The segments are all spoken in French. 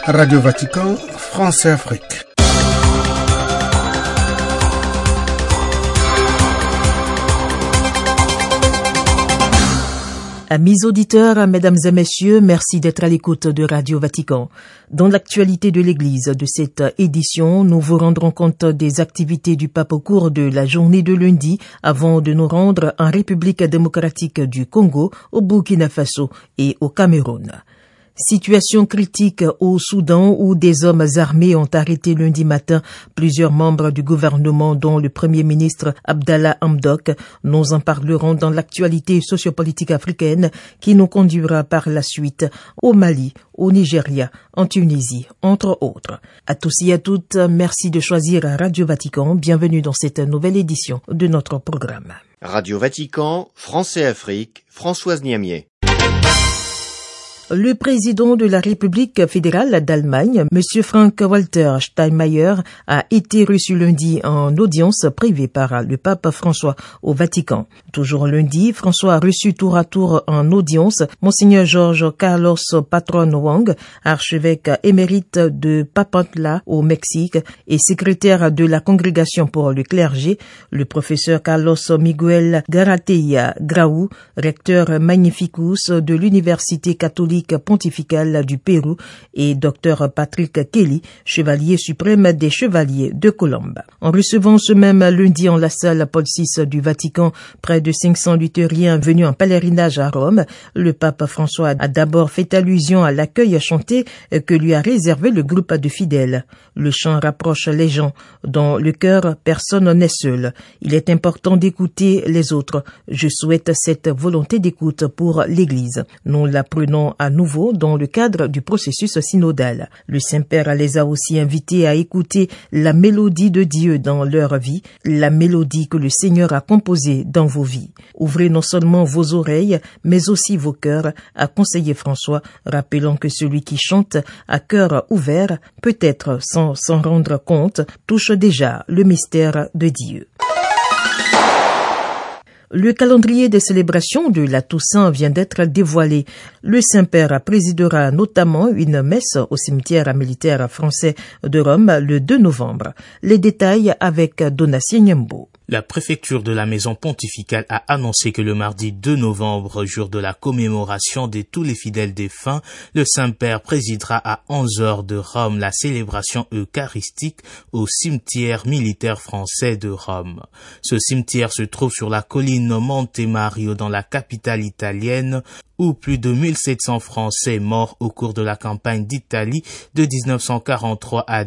Radio Vatican, France et Afrique. Amis auditeurs, mesdames et messieurs, merci d'être à l'écoute de Radio Vatican. Dans l'actualité de l'Église de cette édition, nous vous rendrons compte des activités du pape au cours de la journée de lundi avant de nous rendre en République démocratique du Congo, au Burkina Faso et au Cameroun. Situation critique au Soudan où des hommes armés ont arrêté lundi matin plusieurs membres du gouvernement dont le Premier ministre Abdallah Hamdok. Nous en parlerons dans l'actualité sociopolitique africaine qui nous conduira par la suite au Mali, au Nigeria, en Tunisie, entre autres. À tous et à toutes, merci de choisir Radio Vatican. Bienvenue dans cette nouvelle édition de notre programme. Radio Vatican, France et Afrique, Françoise Niamier. Le président de la République fédérale d'Allemagne, M. Frank-Walter Steinmeier, a été reçu lundi en audience privée par le pape François au Vatican. Toujours lundi, François a reçu tour à tour en audience Monseigneur George Carlos Patron Wang, archevêque émérite de Papantla au Mexique et secrétaire de la Congrégation pour le clergé, le professeur Carlos Miguel Garateia Grau, recteur magnificus de l'Université catholique pontificale du Pérou, et Dr Patrick Kelly, chevalier suprême des chevaliers de Colombe. En recevant ce même lundi en la salle Paul VI du Vatican près de 500 luthériens venus en pèlerinage à Rome, le pape François a d'abord fait allusion à l'accueil chanté que lui a réservé le groupe de fidèles. Le chant rapproche les gens. Dans le cœur, personne n'est seul. Il est important d'écouter les autres. Je souhaite cette volonté d'écoute pour l'Église. Nous l'apprenons à nouveau dans le cadre du processus synodal. Le Saint-Père les a aussi invités à écouter la mélodie de Dieu dans leur vie, la mélodie que le Seigneur a composée dans vos vies. Ouvrez non seulement vos oreilles, mais aussi vos cœurs, a conseillé François, rappelant que celui qui chante à cœur ouvert, peut-être sans s'en rendre compte, touche déjà le mystère de Dieu. Le calendrier des célébrations de la Toussaint vient d'être dévoilé. Le Saint-Père présidera notamment une messe au cimetière militaire français de Rome le 2 novembre. Les détails avec Donatien Nyembo. La préfecture de la maison pontificale a annoncé que le mardi 2 novembre, jour de la commémoration de tous les fidèles défunts, le Saint-Père présidera à 11h de Rome la célébration eucharistique au cimetière militaire français de Rome. Ce cimetière se trouve sur la colline Monte Mario dans la capitale italienne, où plus de 1700 Français morts au cours de la campagne d'Italie de 1943 à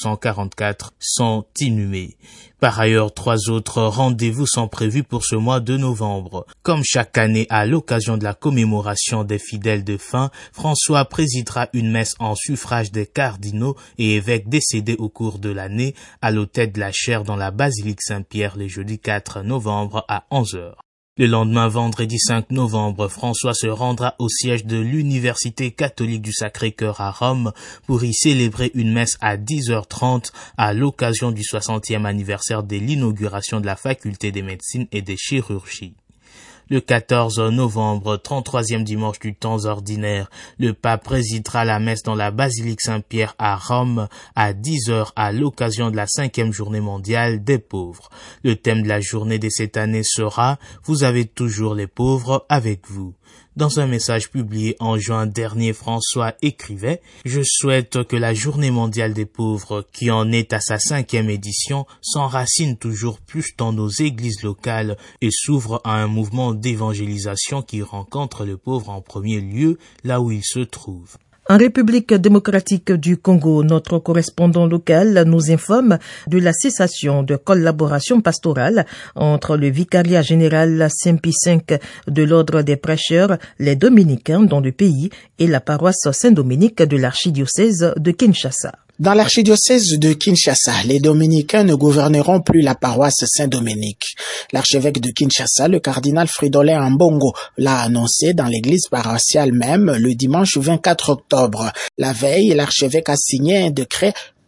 1944 sont inhumés. Par ailleurs, 3 autres rendez-vous sont prévus pour ce mois de novembre. Comme chaque année, à l'occasion de la commémoration des fidèles défunts, François présidera une messe en suffrage des cardinaux et évêques décédés au cours de l'année à l'autel de la chaire dans la basilique Saint-Pierre le jeudi 4 novembre à 11h. Le lendemain, vendredi 5 novembre, François se rendra au siège de l'Université catholique du Sacré-Cœur à Rome pour y célébrer une messe à 10h30 à l'occasion du 60e anniversaire de l'inauguration de la faculté des médecines et des chirurgies. Le 14 novembre, 33e dimanche du temps ordinaire, le pape présidera la messe dans la basilique Saint-Pierre à Rome à 10h à l'occasion de la 5e journée mondiale des pauvres. Le thème de la journée de cette année sera « Vous avez toujours les pauvres avec vous ». Dans un message publié en juin dernier, François écrivait « Je souhaite que la Journée mondiale des pauvres, qui en est à sa 5e édition, s'enracine toujours plus dans nos églises locales et s'ouvre à un mouvement d'évangélisation qui rencontre le pauvre en premier lieu là où il se trouve. » En République démocratique du Congo, notre correspondant local nous informe de la cessation de collaboration pastorale entre le vicariat général Saint-Pie V de l'ordre des prêcheurs, les dominicains dans le pays, et la paroisse Saint-Dominique de l'archidiocèse de Kinshasa. Dans l'archidiocèse de Kinshasa, les dominicains ne gouverneront plus la paroisse Saint-Dominique. L'archevêque de Kinshasa, le cardinal Fridolin Ambongo, l'a annoncé dans l'église paroissiale même le dimanche 24 octobre. La veille, l'archevêque a signé un décret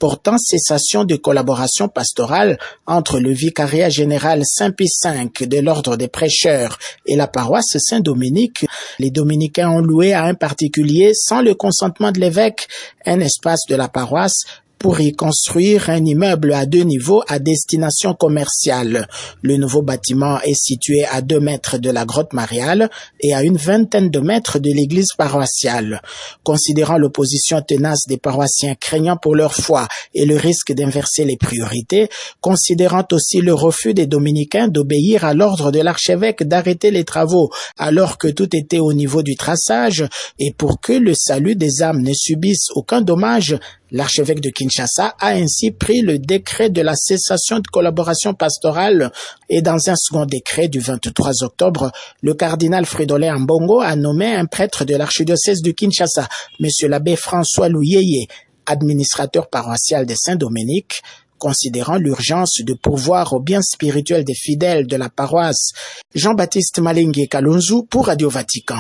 portant cessation de collaboration pastorale entre le vicariat général Saint-Pie V de l'ordre des prêcheurs et la paroisse Saint-Dominique, les dominicains ont loué à un particulier, sans le consentement de l'évêque, un espace de la paroisse pour y construire un immeuble à 2 niveaux à destination commerciale. Le nouveau bâtiment est situé à 2 mètres de la grotte mariale et à une vingtaine de mètres de l'église paroissiale. Considérant l'opposition tenace des paroissiens craignant pour leur foi et le risque d'inverser les priorités, considérant aussi le refus des dominicains d'obéir à l'ordre de l'archevêque d'arrêter les travaux alors que tout était au niveau du traçage et pour que le salut des âmes ne subisse aucun dommage, l'archevêque de Kinshasa a ainsi pris le décret de la cessation de collaboration pastorale et dans un second décret du 23 octobre, le cardinal Fridolin Ambongo a nommé un prêtre de l'archidiocèse de Kinshasa, monsieur l'abbé François Louyeye, administrateur paroissial de Saint-Dominique, considérant l'urgence de pourvoir au bien spirituel des fidèles de la paroisse. Jean-Baptiste Malingue Kalonzu pour Radio Vatican.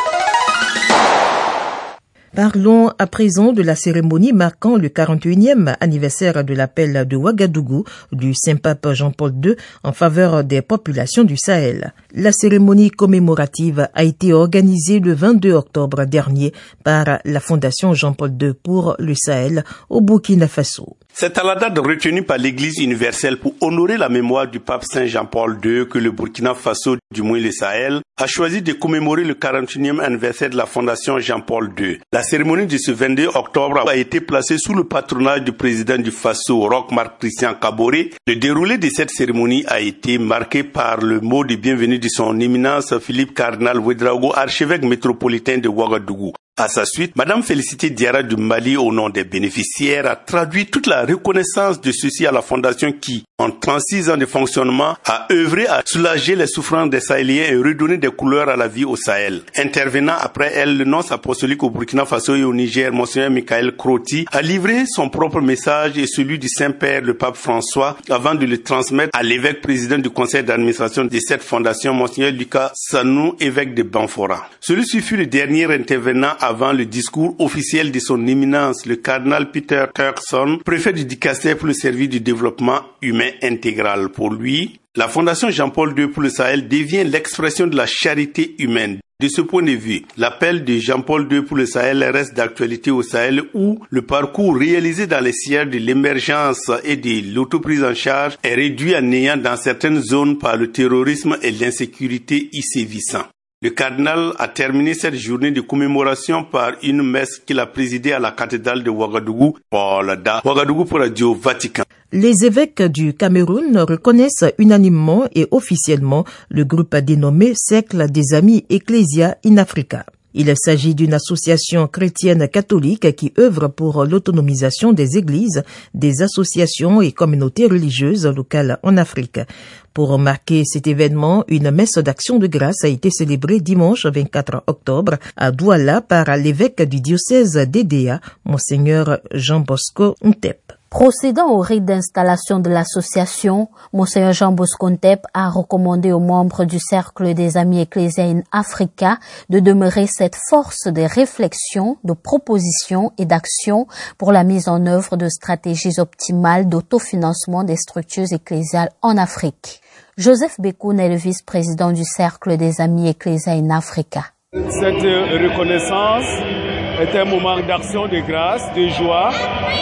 Parlons à présent de la cérémonie marquant le 41e anniversaire de l'appel de Ouagadougou du Saint-Pape Jean-Paul II en faveur des populations du Sahel. La cérémonie commémorative a été organisée le 22 octobre dernier par la Fondation Jean-Paul II pour le Sahel au Burkina Faso. C'est à la date retenue par l'Église universelle pour honorer la mémoire du pape Saint Jean-Paul II que le Burkina Faso, du moins le Sahel, a choisi de commémorer le 41e anniversaire de la Fondation Jean-Paul II. La cérémonie de ce 22 octobre a été placée sous le patronage du président du Faso, Roch Marc Christian Kaboré. Le déroulé de cette cérémonie a été marqué par le mot de bienvenue de son éminence Philippe Cardinal Ouedraogo, archevêque métropolitain de Ouagadougou. À sa suite, Madame Félicité Diarra du Mali, au nom des bénéficiaires, a traduit toute la reconnaissance de ceux-ci à la Fondation qui, en 36 ans de fonctionnement, a œuvré à soulager les souffrances des Sahéliens et redonner des couleurs à la vie au Sahel. Intervenant après elle, le nonce apostolique au Burkina Faso et au Niger, Monseigneur Michael Croti, a livré son propre message et celui du Saint-Père, le pape François, avant de le transmettre à l'évêque président du conseil d'administration de cette fondation, Monseigneur Lucas Sanou, évêque de Banfora. Celui-ci fut le dernier intervenant avant le discours officiel de son éminence, le cardinal Peter Turkson, préfet du Dicaster pour le service du développement humain intégral. Pour lui, la Fondation Jean-Paul II pour le Sahel devient l'expression de la charité humaine. De ce point de vue, l'appel de Jean-Paul II pour le Sahel reste d'actualité au Sahel où le parcours réalisé dans les sièges de l'émergence et de l'autoprise en charge est réduit à néant dans certaines zones par le terrorisme et l'insécurité y sévissant. Le cardinal a terminé cette journée de commémoration par une messe qu'il a présidée à la cathédrale de Ouagadougou. Ouagadougou pour Radio Vatican. Les évêques du Cameroun reconnaissent unanimement et officiellement le groupe dénommé Cercle des Amis Ecclesia in Africa. Il s'agit d'une association chrétienne catholique qui œuvre pour l'autonomisation des églises, des associations et communautés religieuses locales en Afrique. Pour marquer cet événement, une messe d'action de grâce a été célébrée dimanche 24 octobre à Douala par l'évêque du diocèse d'Edéa, Monseigneur Jean Bosco Ntep. Procédant au rite d'installation de l'association, Monseigneur Jean Bosco Ntep a recommandé aux membres du Cercle des Amis Ecclesia in Africa de demeurer cette force de réflexion, de proposition et d'action pour la mise en œuvre de stratégies optimales d'autofinancement des structures ecclésiales en Afrique. Joseph Bekoun est le vice-président du Cercle des Amis Ecclesia in Africa. Cette reconnaissance est un moment d'action, de grâce, de joie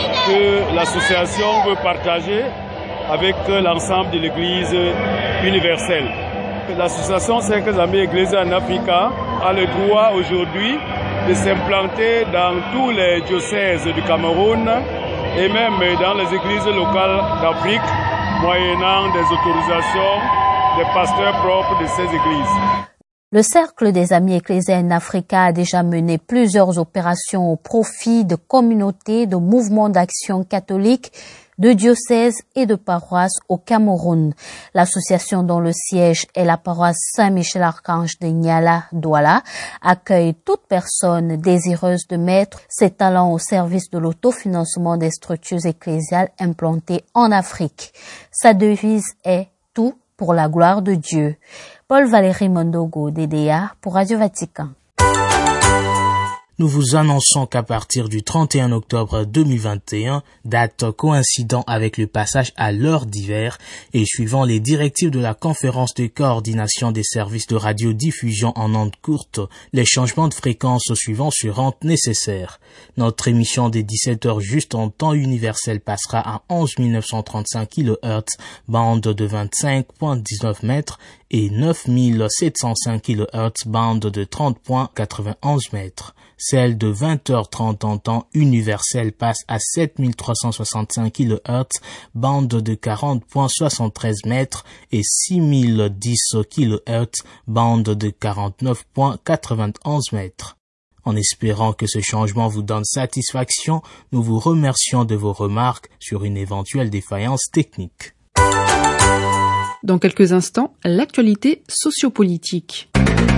que l'association veut partager avec l'ensemble de l'Église universelle. L'association Cercle des Amis Ecclesia in Africa a le droit aujourd'hui de s'implanter dans tous les diocèses du Cameroun et même dans les églises locales d'Afrique, moyennant des autorisations des pasteurs propres de ces églises. Le Cercle des Amis Ecclesia in Africa a déjà mené plusieurs opérations au profit de communautés, de mouvements d'action catholiques, de diocèses et de paroisses au Cameroun. L'association dont le siège est la paroisse Saint-Michel-Archange de Niala, Douala, accueille toute personne désireuse de mettre ses talents au service de l'autofinancement des structures ecclésiales implantées en Afrique. Sa devise est « Tout pour la gloire de Dieu ». Paul Valéry Mondogo, DDA, pour Radio Vatican. nous vous annonçons qu'à partir du 31 octobre 2021, date coïncidant avec le passage à l'heure d'hiver et suivant les directives de la conférence de coordination des services de radiodiffusion en ondes courtes, les changements de fréquence suivants seront nécessaires. Notre émission des 17h juste en temps universel passera à 11 935 kHz, bande de 25.19 mètres, et 9705 kHz, bande de 30.91 mètres. Celle de 20h30 en temps universel passe à 7365 kHz, bande de 40.73 mètres et 6010 kHz, bande de 49.91 mètres. En espérant que ce changement vous donne satisfaction, nous vous remercions de vos remarques sur une éventuelle défaillance technique. Dans quelques instants, l'actualité sociopolitique.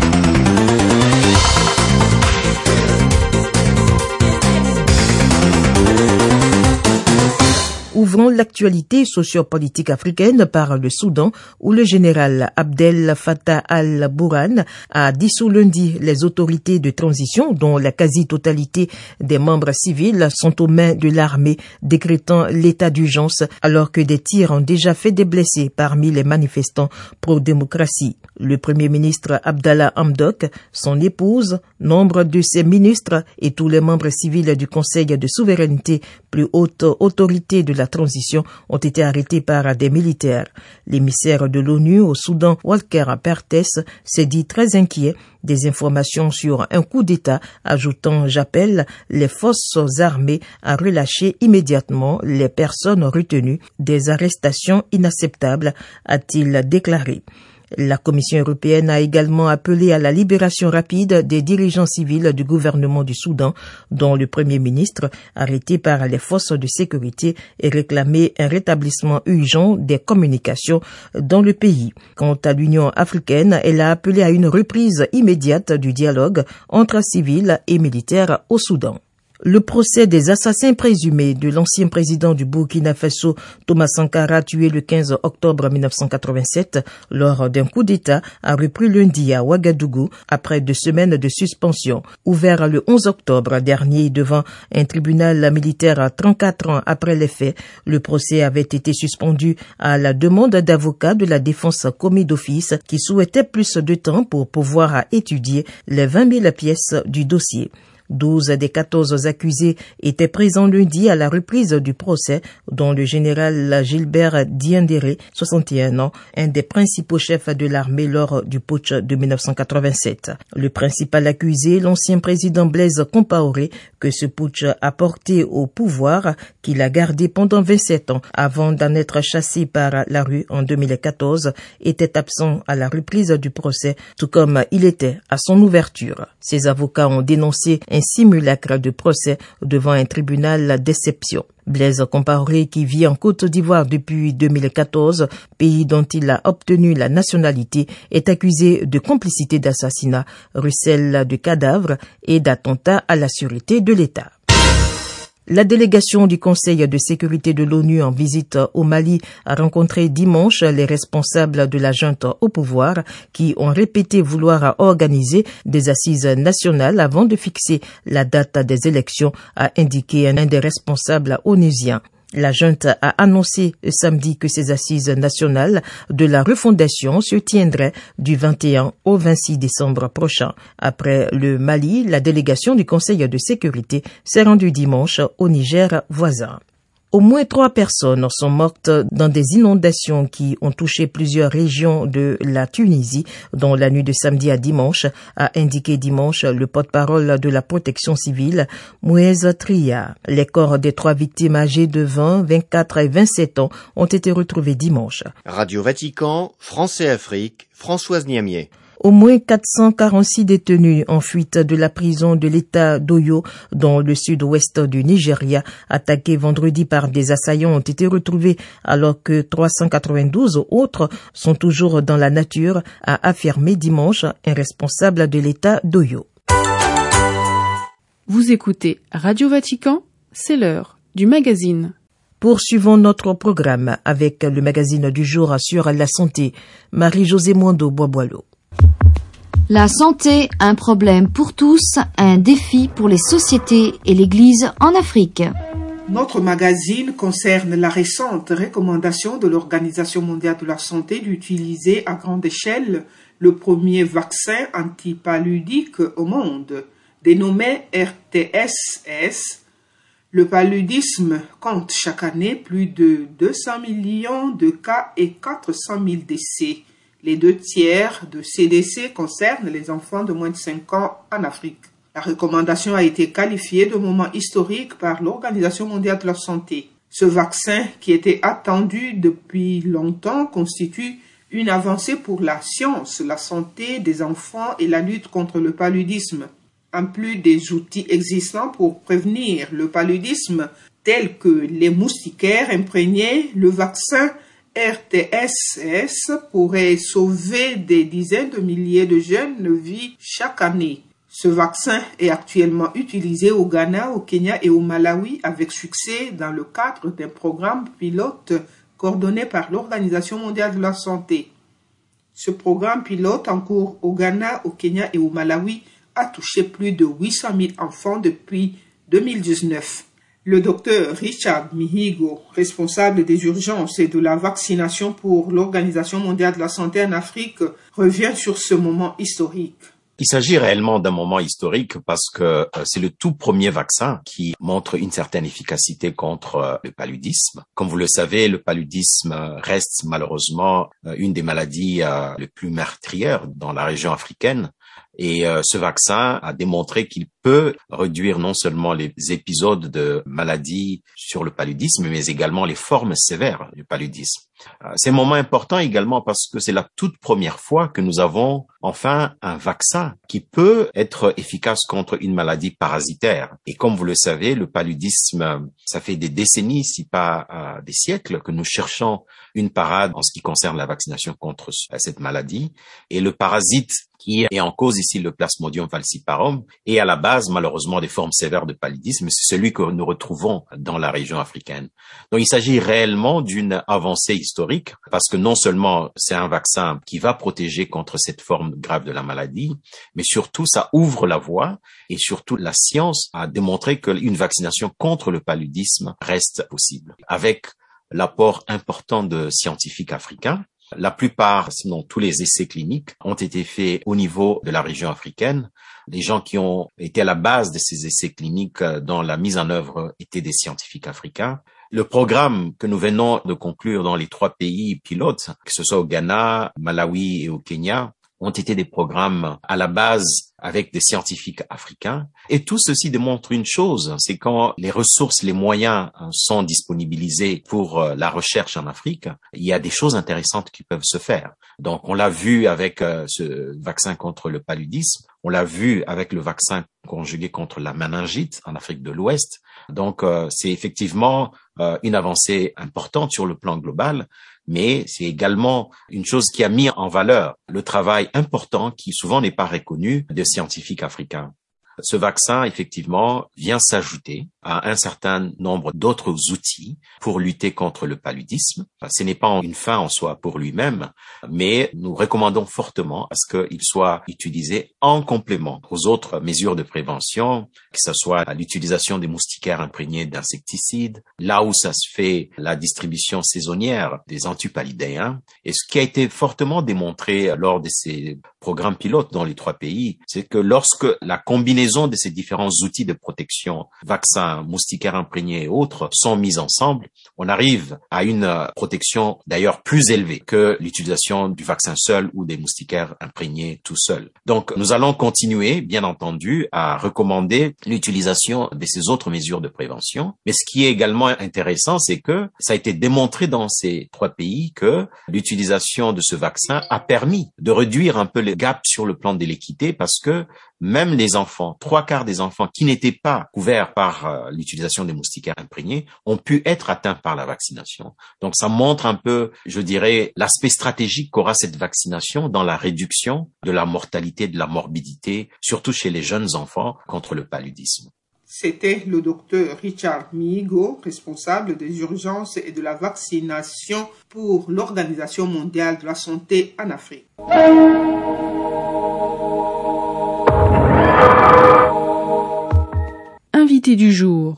Ouvrons l'actualité sociopolitique africaine par le Soudan, où le général Abdel Fattah al-Burhan a dissous lundi les autorités de transition dont la quasi-totalité des membres civils sont aux mains de l'armée, décrétant l'état d'urgence alors que des tirs ont déjà fait des blessés parmi les manifestants pro-démocratie. Le premier ministre Abdallah Hamdok, son épouse, nombre de ses ministres et tous les membres civils du Conseil de souveraineté, plus haute autorité de la transition, ont été arrêtés par des militaires. L'émissaire de l'ONU au Soudan, Walker Pertes, s'est dit très inquiet des informations sur un coup d'État, ajoutant « J'appelle les forces armées à relâcher immédiatement les personnes retenues. Des arrestations inacceptables », a-t-il déclaré. La Commission européenne a également appelé à la libération rapide des dirigeants civils du gouvernement du Soudan, dont le Premier ministre, arrêté par les forces de sécurité, et réclamé un rétablissement urgent des communications dans le pays. Quant à l'Union africaine, elle a appelé à une reprise immédiate du dialogue entre civils et militaires au Soudan. Le procès des assassins présumés de l'ancien président du Burkina Faso, Thomas Sankara, tué le 15 octobre 1987 lors d'un coup d'État, a repris lundi à Ouagadougou après 2 semaines de suspension. Ouvert le 11 octobre dernier devant un tribunal militaire 34 ans après les faits, le procès avait été suspendu à la demande d'avocats de la défense commis d'office qui souhaitaient plus de temps pour pouvoir étudier les 20 000 pièces du dossier. 12 des 14 accusés étaient présents lundi à la reprise du procès, dont le général Gilbert Diendéré, 61 ans, un des principaux chefs de l'armée lors du putsch de 1987. Le principal accusé, l'ancien président Blaise Compaoré, que ce putsch a porté au pouvoir, qu'il a gardé pendant 27 ans avant d'en être chassé par la rue en 2014, était absent à la reprise du procès, tout comme il était à son ouverture. Ses avocats ont dénoncé un simulacre de procès devant un tribunal d'exception. Blaise Compaoré, qui vit en Côte d'Ivoire depuis 2014, pays dont il a obtenu la nationalité, est accusé de complicité d'assassinat, recel de cadavres et d'attentat à la sûreté de l'État. La délégation du Conseil de sécurité de l'ONU en visite au Mali a rencontré dimanche les responsables de la junte au pouvoir qui ont répété vouloir organiser des assises nationales avant de fixer la date des élections, a indiqué un des responsables onusiens. La junte a annoncé samedi que ces assises nationales de la refondation se tiendraient du 21 au 26 décembre prochain. Après le Mali, la délégation du Conseil de sécurité s'est rendue dimanche au Niger voisin. Au moins 3 personnes sont mortes dans des inondations qui ont touché plusieurs régions de la Tunisie dans la nuit de samedi à dimanche, a indiqué dimanche le porte-parole de la protection civile, Mouez Tria. Les corps des 3 victimes âgées de 20, 24 et 27 ans ont été retrouvés dimanche. Radio Vatican, France et Afrique, Françoise Niamier. Au moins 446 détenus en fuite de la prison de l'État d'Oyo, dans le sud-ouest du Nigeria, attaqués vendredi par des assaillants, ont été retrouvés alors que 392 autres sont toujours dans la nature, a affirmé dimanche un responsable de l'État d'Oyo. Vous écoutez Radio Vatican, c'est l'heure du magazine. Poursuivons notre programme avec le magazine du jour sur la santé. Marie-Josée Mondo Boisboileau. La santé, un problème pour tous, un défi pour les sociétés et l'Église en Afrique. Notre magazine concerne la récente recommandation de l'Organisation mondiale de la santé d'utiliser à grande échelle le premier vaccin antipaludique au monde, dénommé RTS-S. Le paludisme compte chaque année plus de 200 millions de cas et 400 000 décès. Les 2/3 de ces décès concernent les enfants de moins de 5 ans en Afrique. La recommandation a été qualifiée de moment historique par l'Organisation mondiale de la santé. Ce vaccin, qui était attendu depuis longtemps, constitue une avancée pour la science, la santé des enfants et la lutte contre le paludisme. En plus des outils existants pour prévenir le paludisme, tels que les moustiquaires imprégnés, le vaccin RTS-S pourrait sauver des dizaines de milliers de jeunes vies chaque année. Ce vaccin est actuellement utilisé au Ghana, au Kenya et au Malawi avec succès dans le cadre d'un programme pilote coordonné par l'Organisation mondiale de la santé. Ce programme pilote en cours au Ghana, au Kenya et au Malawi a touché plus de 800 000 enfants depuis 2019. Le docteur Richard Mihigo, responsable des urgences et de la vaccination pour l'Organisation mondiale de la santé en Afrique, revient sur ce moment historique. Il s'agit réellement d'un moment historique parce que c'est le tout premier vaccin qui montre une certaine efficacité contre le paludisme. Comme vous le savez, le paludisme reste malheureusement une des maladies les plus meurtrières dans la région africaine. Et ce vaccin a démontré qu'il peut réduire non seulement les épisodes de maladies sur le paludisme, mais également les formes sévères du paludisme. C'est un moment important également parce que c'est la toute première fois que nous avons enfin un vaccin qui peut être efficace contre une maladie parasitaire. Et comme vous le savez, le paludisme, ça fait des décennies, si pas des siècles, que nous cherchons une parade en ce qui concerne la vaccination contre cette maladie. Et le parasite qui est en cause ici, le Plasmodium falciparum, et à la base, malheureusement, des formes sévères de paludisme, c'est celui que nous retrouvons dans la région africaine. Donc, il s'agit réellement d'une avancée historique, parce que non seulement c'est un vaccin qui va protéger contre cette forme grave de la maladie, mais surtout, ça ouvre la voie, et surtout, la science a démontré qu'une vaccination contre le paludisme reste possible. Avec l'apport important de scientifiques africains, la plupart, sinon tous les essais cliniques ont été faits au niveau de la région africaine. Les gens qui ont été à la base de ces essais cliniques dans la mise en œuvre étaient des scientifiques africains. Le programme que nous venons de conclure dans les 3 pays pilotes, que ce soit au Ghana, Malawi et au Kenya, ont été des programmes à la base avec des scientifiques africains. Et tout ceci démontre une chose, c'est quand les ressources, les moyens sont disponibilisés pour la recherche en Afrique, il y a des choses intéressantes qui peuvent se faire. Donc, on l'a vu avec ce vaccin contre le paludisme, on l'a vu avec le vaccin conjugué contre la méningite en Afrique de l'Ouest. Donc, c'est effectivement une avancée importante sur le plan global, mais c'est également une chose qui a mis en valeur le travail important qui souvent n'est pas reconnu des scientifiques africains. Ce vaccin, effectivement, vient s'ajouter à un certain nombre d'autres outils pour lutter contre le paludisme. Ce n'est pas une fin en soi pour lui-même, mais nous recommandons fortement à ce qu'il soit utilisé en complément aux autres mesures de prévention, que ce soit l'utilisation des moustiquaires imprégnés d'insecticides, là où ça se fait la distribution saisonnière des antipaludéens. Et ce qui a été fortement démontré lors de ces programmes pilotes dans les 3 pays, c'est que lorsque la combinaison de ces différents outils de protection, vaccins, moustiquaires imprégnés et autres, sont mis ensemble, on arrive à une protection d'ailleurs plus élevée que l'utilisation du vaccin seul ou des moustiquaires imprégnés tout seul. Donc, nous allons continuer, bien entendu, à recommander l'utilisation de ces autres mesures de prévention. Mais ce qui est également intéressant, c'est que ça a été démontré dans ces 3 pays que l'utilisation de ce vaccin a permis de réduire un peu le gap sur le plan de l'équité parce que même les enfants, 3/4 des enfants qui n'étaient pas couverts par l'utilisation des moustiquaires imprégnés ont pu être atteints par la vaccination. Donc ça montre un peu, je dirais, l'aspect stratégique qu'aura cette vaccination dans la réduction de la mortalité, de la morbidité, surtout chez les jeunes enfants contre le paludisme. C'était le docteur Richard Mihigo, responsable des urgences et de la vaccination pour l'Organisation mondiale de la santé en Afrique. invité du jour.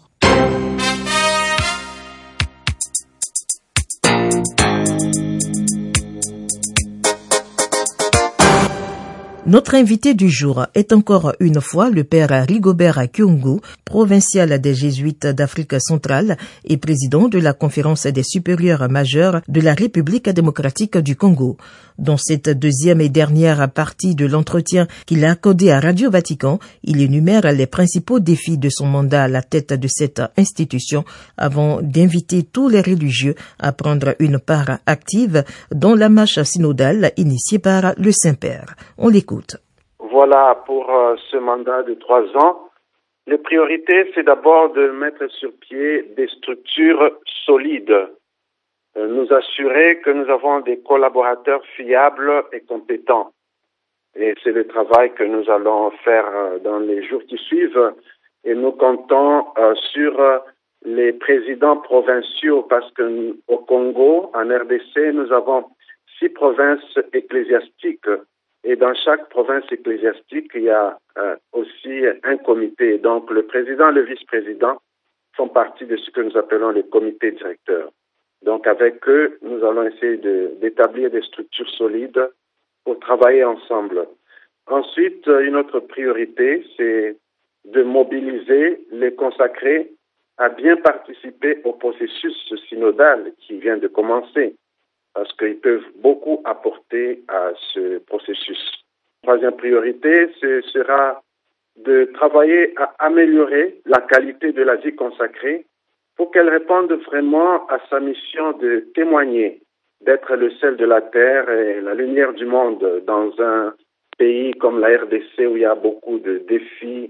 Notre invité du jour est encore une fois le père Rigobert Kyungu, provincial des Jésuites d'Afrique centrale et président de la conférence des supérieurs majeurs de la République démocratique du Congo. Dans cette deuxième et dernière partie de l'entretien qu'il a accordé à Radio Vatican, il énumère les principaux défis de son mandat à la tête de cette institution avant d'inviter tous les religieux à prendre une part active dans la marche synodale initiée par le Saint-Père. On l'écoute. Voilà, pour ce mandat de 3 ans, les priorités, c'est d'abord de mettre sur pied des structures solides, nous assurer que nous avons des collaborateurs fiables et compétents. Et c'est le travail que nous allons faire dans les jours qui suivent. Et nous comptons sur les présidents provinciaux parce que au Congo, en RDC, nous avons 6 provinces ecclésiastiques. Et dans chaque province ecclésiastique, il y a aussi un comité. Donc, le président et le vice-président font partie de ce que nous appelons les comités directeurs. Donc, avec eux, nous allons essayer d'établir des structures solides pour travailler ensemble. Ensuite, une autre priorité, c'est de mobiliser les consacrés à bien participer au processus synodal qui vient de commencer, parce qu'ils peuvent beaucoup apporter à ce processus. Troisième priorité, ce sera de travailler à améliorer la qualité de la vie consacrée pour qu'elle réponde vraiment à sa mission de témoigner, d'être le sel de la terre et la lumière du monde dans un pays comme la RDC où il y a beaucoup de défis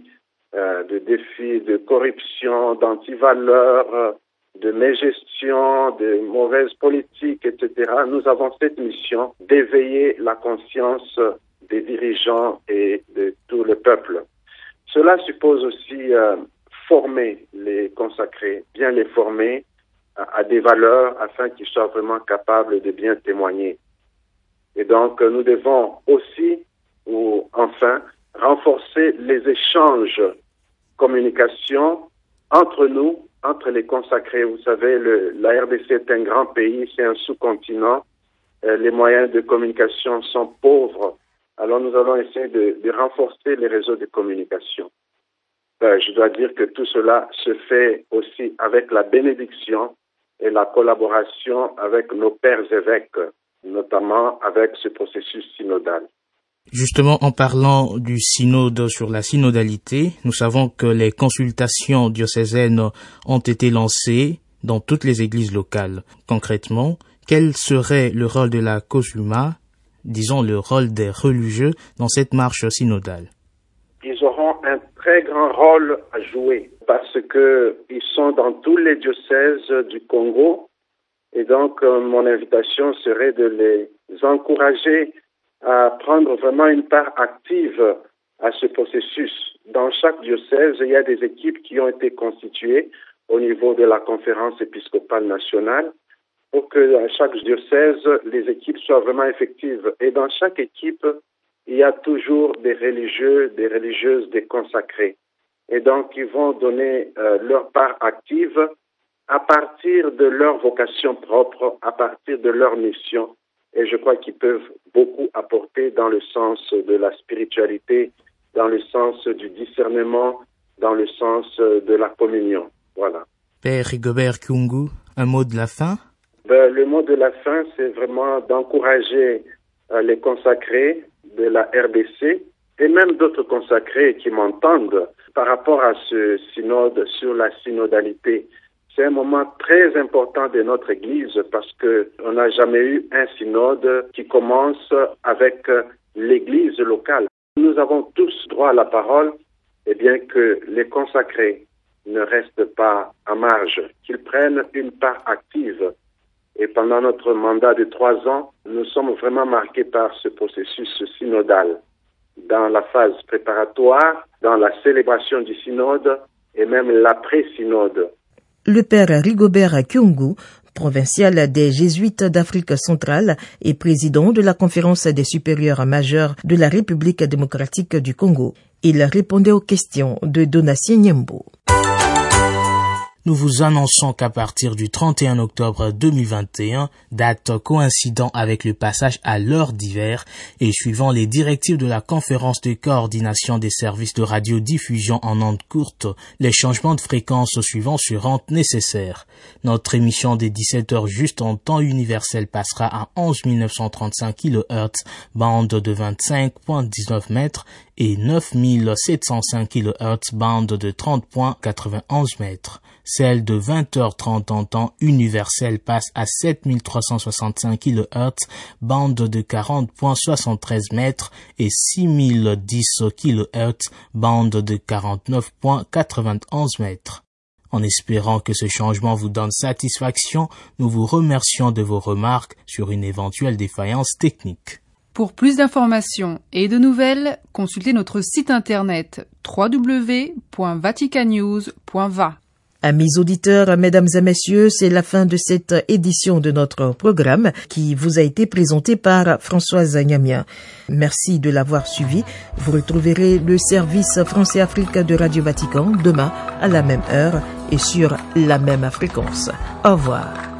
de corruption, d'antivaleurs, de mégestion, de mauvaises politiques, etc. Nous avons cette mission d'éveiller la conscience des dirigeants et de tout le peuple. Cela suppose aussi former les consacrés, bien les former à des valeurs afin qu'ils soient vraiment capables de bien témoigner. Et donc, nous devons aussi, ou enfin, renforcer les échanges, communication entre nous, entre les consacrés. Vous savez, la RDC est un grand pays, c'est un sous-continent. Les moyens de communication sont pauvres. Alors, nous allons essayer de renforcer les réseaux de communication. Je dois dire que tout cela se fait aussi avec la bénédiction et la collaboration avec nos pères évêques, notamment avec ce processus synodal. Justement, en parlant du synode sur la synodalité, nous savons que les consultations diocésaines ont été lancées dans toutes les églises locales. Concrètement, quel serait le rôle de la COSUMA, disons le rôle des religieux dans cette marche synodale? Ils auront un très grand rôle à jouer parce que ils sont dans tous les diocèses du Congo et donc mon invitation serait de les encourager à prendre vraiment une part active à ce processus. Dans chaque diocèse, il y a des équipes qui ont été constituées au niveau de la conférence épiscopale nationale pour que à chaque diocèse, les équipes soient vraiment effectives. Et dans chaque équipe, il y a toujours des religieux, des religieuses, des consacrés. Et donc, ils vont donner leur part active à partir de leur vocation propre, à partir de leur mission. Et je crois qu'ils peuvent beaucoup apporter dans le sens de la spiritualité, dans le sens du discernement, dans le sens de la communion. Voilà. Père Rigobert Kyungu, un mot de la fin? Le mot de la fin, c'est vraiment d'encourager les consacrés de la RDC et même d'autres consacrés qui m'entendent par rapport à ce synode sur la synodalité. C'est un moment très important de notre Église parce que on n'a jamais eu un synode qui commence avec l'Église locale. Nous avons tous droit à la parole et bien que les consacrés ne restent pas à marge, qu'ils prennent une part active. Et pendant notre mandat de 3 ans, nous sommes vraiment marqués par ce processus synodal. Dans la phase préparatoire, dans la célébration du synode et même l'après-synode. Le père Rigobert Kyungu, provincial des Jésuites d'Afrique centrale et président de la conférence des supérieurs majeurs de la République démocratique du Congo. Il répondait aux questions de Donatien Nyembo. Nous vous annonçons qu'à partir du 31 octobre 2021, date coïncidant avec le passage à l'heure d'hiver et suivant les directives de la conférence de coordination des services de radiodiffusion en ondes courtes, les changements de fréquence suivants seront nécessaires. Notre émission des 17h juste en temps universel passera à 11 935 kHz, bande de 25.19 mètres, et 9705 kHz, bande de 30.91 mètres. Celle de 20h30 en temps universel passe à 7365 kHz, bande de 40.73 mètres et 6010 kHz, bande de 49.91 mètres. En espérant que ce changement vous donne satisfaction, nous vous remercions de vos remarques sur une éventuelle défaillance technique. Pour plus d'informations et de nouvelles, consultez notre site internet www.vaticanews.va. Amis auditeurs, mesdames et messieurs, c'est la fin de cette édition de notre programme qui vous a été présenté par Françoise Agnamia. Merci de l'avoir suivi. Vous retrouverez le service français-afrique de Radio Vatican demain à la même heure et sur la même fréquence. Au revoir.